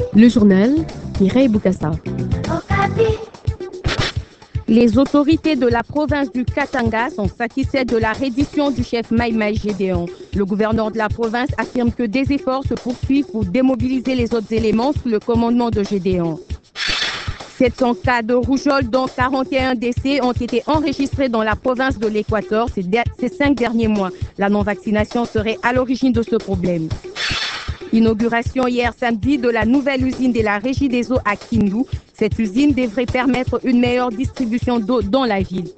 Le journal Mireille Boukassa. Les autorités de la province du Katanga sont satisfaites de la reddition du chef Mai Mai Gédéon. Le gouverneur de la province affirme que des efforts se poursuivent pour démobiliser les autres éléments sous le commandement de Gédéon. 700 cas de rougeole, dont 41 décès, ont été enregistrés dans la province de l'Équateur ces 5 derniers mois. La non-vaccination serait à l'origine de ce problème. Inauguration hier samedi de la nouvelle usine de la Régie des eaux à Kindu. Cette usine devrait permettre une meilleure distribution d'eau dans la ville.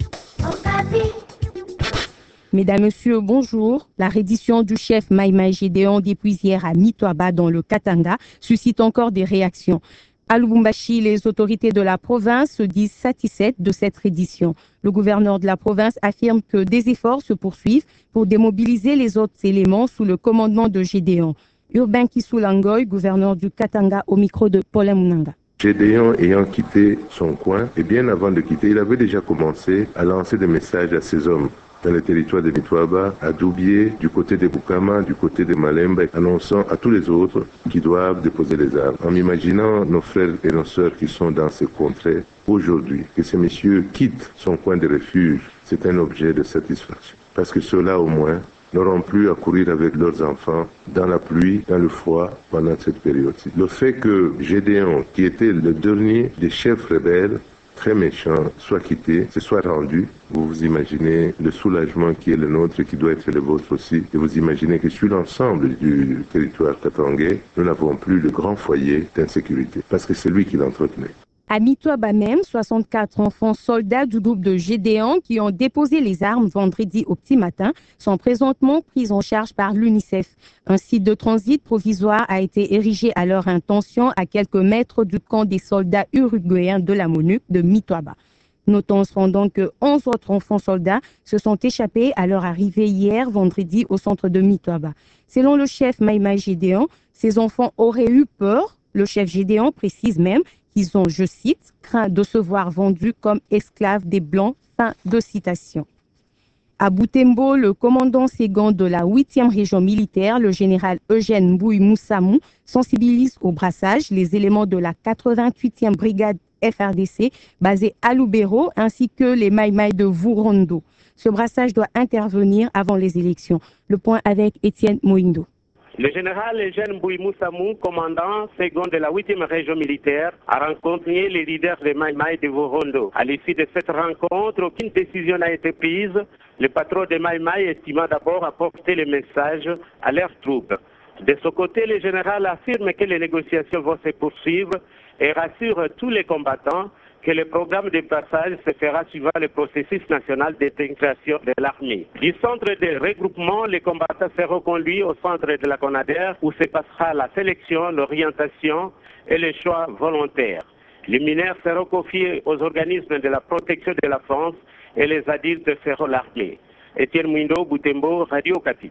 Mesdames, Messieurs, bonjour. La reddition du chef Mai Mai Gédéon depuis hier à Mitwaba dans le Katanga suscite encore des réactions. À Lubumbashi, les autorités de la province se disent satisfaites de cette reddition. Le gouverneur de la province affirme que des efforts se poursuivent pour démobiliser les autres éléments sous le commandement de Gédéon. Urbain Kisulangoy, gouverneur du Katanga, au micro de Paul Munanga. Gédéon ayant quitté son coin, et bien avant de quitter, il avait déjà commencé à lancer des messages à ses hommes dans le territoire de Mitwaba, à Doubié, du côté de Bukama, du côté de Malemba, annonçant à tous les autres qui doivent déposer les armes. En m'imaginant nos frères et nos sœurs qui sont dans ces contrées aujourd'hui, que ces messieurs quittent son coin de refuge, c'est un objet de satisfaction. Parce que ceux-là, au moins, n'auront plus à courir avec leurs enfants dans la pluie, dans le froid, pendant cette période-ci. Le fait que Gédéon, qui était le dernier des chefs rebelles, très méchant, soit quitté, se soit rendu, vous vous imaginez le soulagement qui est le nôtre et qui doit être le vôtre aussi, et vous imaginez que sur l'ensemble du territoire katangais, nous n'avons plus le grand foyer d'insécurité, parce que c'est lui qui l'entretenait. À Mitwaba même, 64 enfants soldats du groupe de Gédéon qui ont déposé les armes vendredi au petit matin sont présentement pris en charge par l'UNICEF. Un site de transit provisoire a été érigé à leur intention à quelques mètres du camp des soldats uruguayens de la MONUC de Mitwaba. Notons cependant que 11 autres enfants soldats se sont échappés à leur arrivée hier vendredi au centre de Mitwaba. Selon le chef Mai Mai Gédéon, ces enfants auraient eu peur. Le chef Gédéon précise même qu'ils ont, je cite, craint de se voir vendus comme esclaves des Blancs. Fin de citation. À Butembo, le commandant second de la 8e région militaire, le général Eugène Mbouy Moussamou, sensibilise au brassage les éléments de la 88e brigade FRDC basée à Lubero ainsi que les Mai Mai de Vurondo. Ce brassage doit intervenir avant les élections. Le point avec Étienne Moindo. Le général Eugène Mbouy Moussamou, commandant second de la 8e région militaire, a rencontré les leaders des Mai Mai de Vurondo. À l'issue de cette rencontre, aucune décision n'a été prise. Le patron des Mai Mai estima d'abord apporter le message à leurs troupes. De son côté, le général affirme que les négociations vont se poursuivre et rassure tous les combattants que le programme de passage se fera suivant le processus national d'intégration de l'armée. Du centre de regroupement, les combattants seront conduits au centre de la CONADER où se passera la sélection, l'orientation et le choix volontaire. Les mineurs seront confiés aux organismes de la protection de la France et les adultes feront l'armée. Étienne Mouindo, Butembo, Radio Okapi.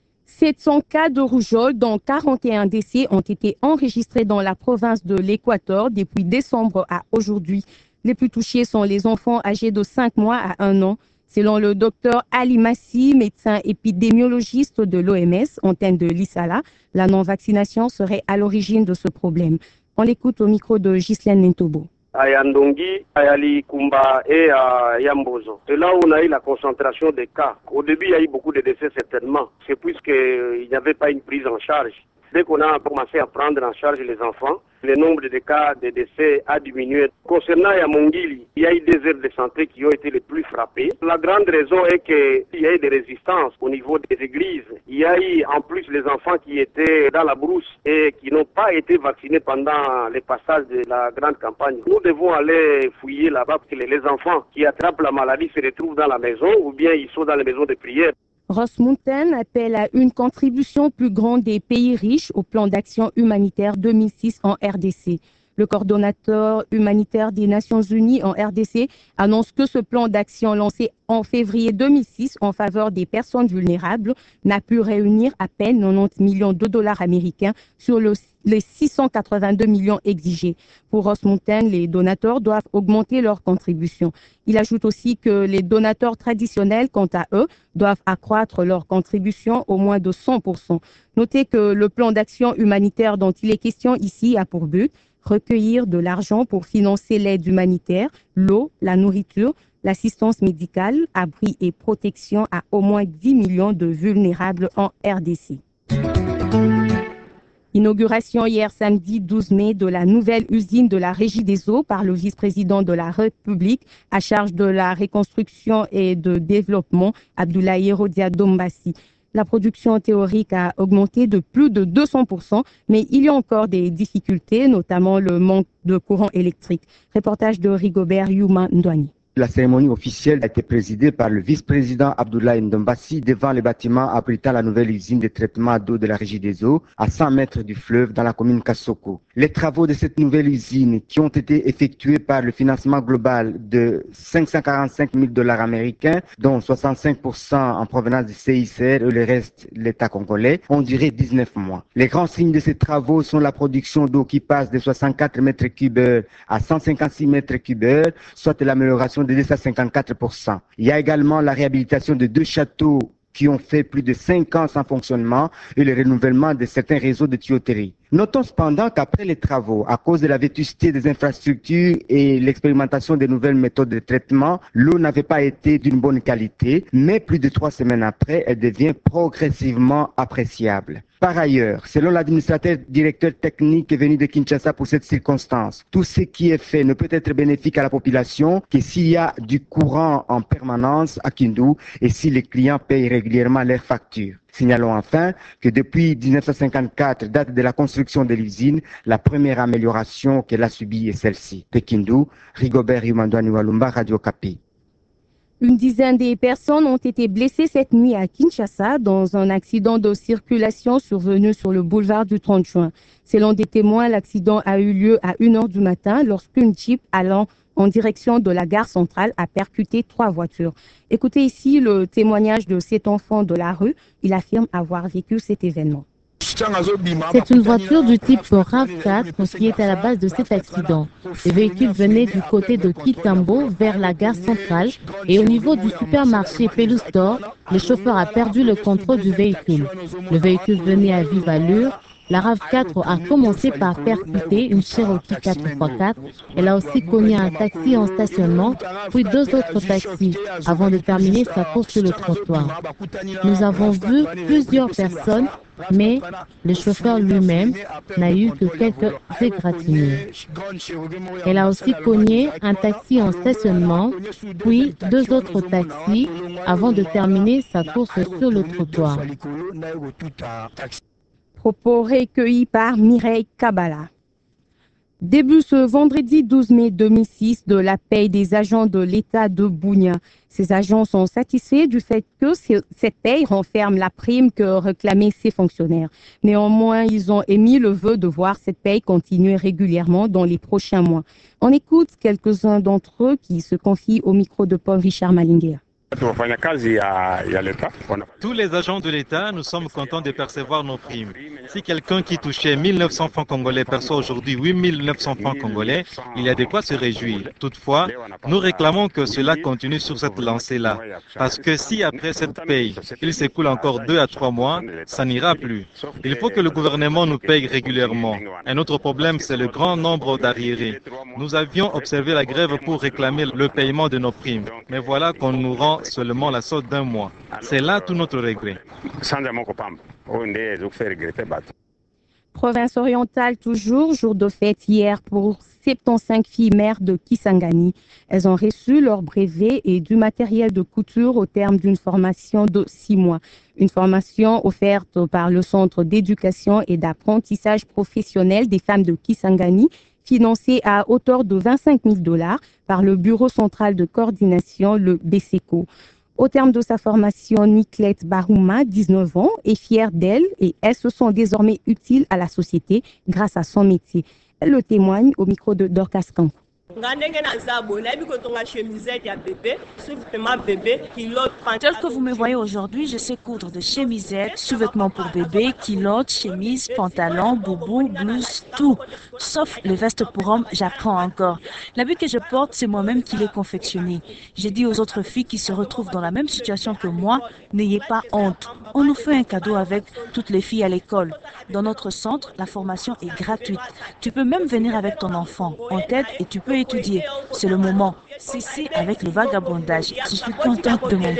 700 cas de rougeole, dont 41 décès, ont été enregistrés dans la province de l'Équateur depuis décembre à aujourd'hui. Les plus touchés sont les enfants âgés de 5 mois à 1 an. Selon le docteur Ali Massi, médecin épidémiologiste de l'OMS, antenne de l'ISALA, la non-vaccination serait à l'origine de ce problème. On l'écoute au micro de Ghislaine Nentobo. À Yandongi, à Yali Kumba et à Yambozo. C'est là où on a eu la concentration des cas. Au début, il y a eu beaucoup de décès certainement. C'est puisqu'il n'y avait pas une prise en charge. Dès qu'on a commencé à prendre en charge les enfants, le nombre de cas de décès a diminué. Concernant Yamongili, il y a eu des aires de santé qui ont été les plus frappées. La grande raison est qu'il y a eu des résistances au niveau des églises. Il y a eu en plus les enfants qui étaient dans la brousse et qui n'ont pas été vaccinés pendant le passage de la grande campagne. Nous devons aller fouiller là-bas parce que les enfants qui attrapent la maladie se retrouvent dans la maison ou bien ils sont dans les maisons de prière. Ross Mountain appelle à une contribution plus grande des pays riches au plan d'action humanitaire 2006 en RDC. Le coordonnateur humanitaire des Nations Unies en RDC annonce que ce plan d'action lancé en février 2006 en faveur des personnes vulnérables n'a pu réunir à peine 90 millions de dollars américains sur les 682 millions exigés. Pour Ross Mountain, les donateurs doivent augmenter leur contribution. Il ajoute aussi que les donateurs traditionnels, quant à eux, doivent accroître leur contribution au moins de 100%. Notez que le plan d'action humanitaire dont il est question ici a pour but recueillir de l'argent pour financer l'aide humanitaire, l'eau, la nourriture, l'assistance médicale, abri et protection à au moins 10 millions de vulnérables en RDC. Inauguration hier samedi 12 mai de la nouvelle usine de la Régie des eaux par le vice-président de la République à charge de la reconstruction et de développement, Abdoulaye Rodia Dombassi. La production théorique a augmenté de plus de 200%, mais il y a encore des difficultés, notamment le manque de courant électrique. Reportage de Rigobert Youma Ndouani. La cérémonie officielle a été présidée par le vice-président Abdoulaye Ndombassi devant le bâtiment abritant la nouvelle usine de traitement d'eau de la Régie des eaux à 100 mètres du fleuve dans la commune Kassoko. Les travaux de cette nouvelle usine qui ont été effectués par le financement global de 545 000 dollars américains, dont 65% en provenance du CICR et le reste l'État congolais, ont duré 19 mois. Les grands signes de ces travaux sont la production d'eau qui passe de 64 mètres cubes à 156 mètres cubes, soit l'amélioration de 254%. Il y a également la réhabilitation de 2 châteaux qui ont fait plus de 5 ans sans fonctionnement et le renouvellement de certains réseaux de tuyauterie. Notons cependant qu'après les travaux, à cause de la vétusté des infrastructures et l'expérimentation des nouvelles méthodes de traitement, l'eau n'avait pas été d'une bonne qualité, mais plus de 3 semaines après, elle devient progressivement appréciable. Par ailleurs, selon l'administrateur directeur technique venu de Kinshasa pour cette circonstance, tout ce qui est fait ne peut être bénéfique à la population que s'il y a du courant en permanence à Kindu et si les clients payent régulièrement leurs factures. Signalons enfin que depuis 1954, date de la construction de l'usine, la première amélioration qu'elle a subie est celle-ci. De Kindu, Rigobert Yumandouani Walumba, Radio Kapi. Une dizaine de personnes ont été blessées cette nuit à Kinshasa dans un accident de circulation survenu sur le boulevard du 30 juin. Selon des témoins, l'accident a eu lieu à 1h du matin lorsqu'une Jeep allant en direction de la gare centrale a percuté 3 voitures. Écoutez ici le témoignage de cet enfant de la rue. Il affirme avoir vécu cet événement. C'est une voiture du type RAV4 qui est à la base de cet accident. Le véhicule venait du côté de Kitambo vers la gare centrale et au niveau du supermarché Pelou Store, le chauffeur a perdu le contrôle du véhicule. Le véhicule venait à vive allure. La RAV4 a commencé par percuter une Cherokee 4x4. Elle a aussi cogné un taxi en stationnement, puis 2 autres taxis, avant de terminer sa course sur le trottoir. Nous avons vu plusieurs personnes, mais le chauffeur lui-même n'a eu que quelques égratignures. Elle a aussi cogné un taxi en stationnement, puis 2 autres taxis, avant de terminer sa course sur le trottoir. Propos recueillis par Mireille Kabala. Début ce vendredi 12 mai 2006 de la paye des agents de l'État de Bunia. Ces agents sont satisfaits du fait que cette paye renferme la prime que réclamaient ces fonctionnaires. Néanmoins, ils ont émis le vœu de voir cette paye continuer régulièrement dans les prochains mois. On écoute quelques-uns d'entre eux qui se confient au micro de Paul Richard Malinguer. Tous les agents de l'État, nous sommes contents de percevoir nos primes. Si quelqu'un qui touchait 1900 francs congolais perçoit aujourd'hui 8900 francs congolais, il y a de quoi se réjouir. Toutefois, nous réclamons que cela continue sur cette lancée-là. Parce que si après cette paye, il s'écoule encore 2 à 3 mois, ça n'ira plus. Il faut que le gouvernement nous paye régulièrement. Un autre problème, c'est le grand nombre d'arriérés. Nous avions observé la grève pour réclamer le paiement de nos primes. Mais voilà qu'on nous rend seulement la solde d'1 mois. C'est là tout notre regret. Province orientale toujours, jour de fête hier pour 75 filles mères de Kisangani. Elles ont reçu leur brevet et du matériel de couture au terme d'une formation de 6 mois. Une formation offerte par le Centre d'éducation et d'apprentissage professionnel des femmes de Kisangani, financée à hauteur de 25 000 $ par le Bureau central de coordination, le BCECO. Au terme de sa formation, Niklette Barouma, 19 ans, est fière d'elle et elles se sont désormais utiles à la société grâce à son métier. Elle le témoigne au micro de Dorcas Kankou. Tel que vous me voyez aujourd'hui, je sais coudre de chemisettes, sous-vêtements pour bébé, culottes, chemises, pantalons, boubous, blouses, tout. Sauf les vestes pour hommes, j'apprends encore. L'habit que je porte, c'est moi-même qui l'ai confectionné. J'ai dit aux autres filles qui se retrouvent dans la même situation que moi, n'ayez pas honte. On nous fait un cadeau avec toutes les filles à l'école. Dans notre centre, la formation est gratuite. Tu peux même venir avec ton enfant. On t'aide et tu peux étudier. C'est le moment. Cessez avec le vagabondage. Je suis contente de mon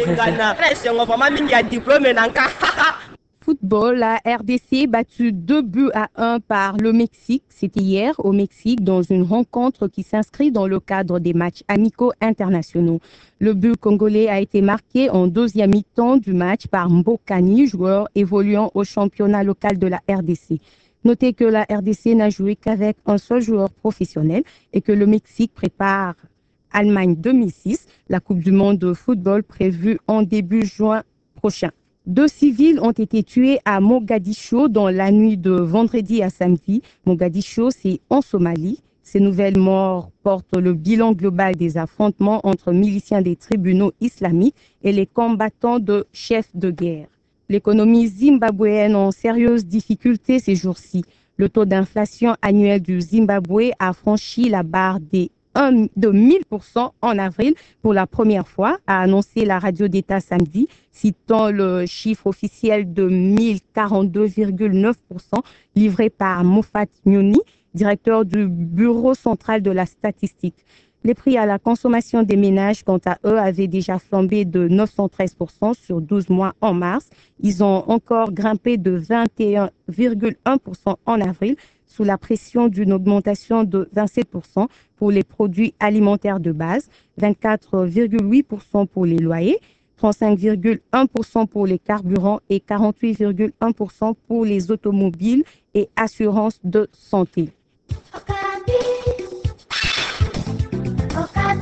brevet. Football, la RDC battue 2-1 par le Mexique. C'était hier au Mexique dans une rencontre qui s'inscrit dans le cadre des matchs amicaux internationaux. Le but congolais a été marqué en deuxième mi-temps du match par Mbokani, joueur évoluant au championnat local de la RDC. Notez que la RDC n'a joué qu'avec un seul joueur professionnel et que le Mexique prépare Allemagne 2006, la Coupe du monde de football prévue en début juin prochain. 2 civils ont été tués à Mogadiscio dans la nuit de vendredi à samedi. Mogadiscio, c'est en Somalie. Ces nouvelles morts portent le bilan global des affrontements entre miliciens des tribunaux islamiques et les combattants de chefs de guerre. L'économie zimbabwéenne en sérieuse difficulté ces jours-ci. Le taux d'inflation annuel du Zimbabwe a franchi la barre de 1000% en avril pour la première fois, a annoncé la radio d'État samedi, citant le chiffre officiel de 1042,9% livré par Moffat Nyoni, directeur du Bureau central de la statistique. Les prix à la consommation des ménages, quant à eux, avaient déjà flambé de 913% sur 12 mois en mars. Ils ont encore grimpé de 21,1% en avril, sous la pression d'une augmentation de 27% pour les produits alimentaires de base, 24,8% pour les loyers, 35,1% pour les carburants et 48,1% pour les automobiles et assurances de santé.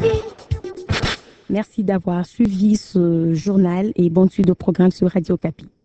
Merci d'avoir suivi ce journal et bonne suite de programme sur Radio Okapi.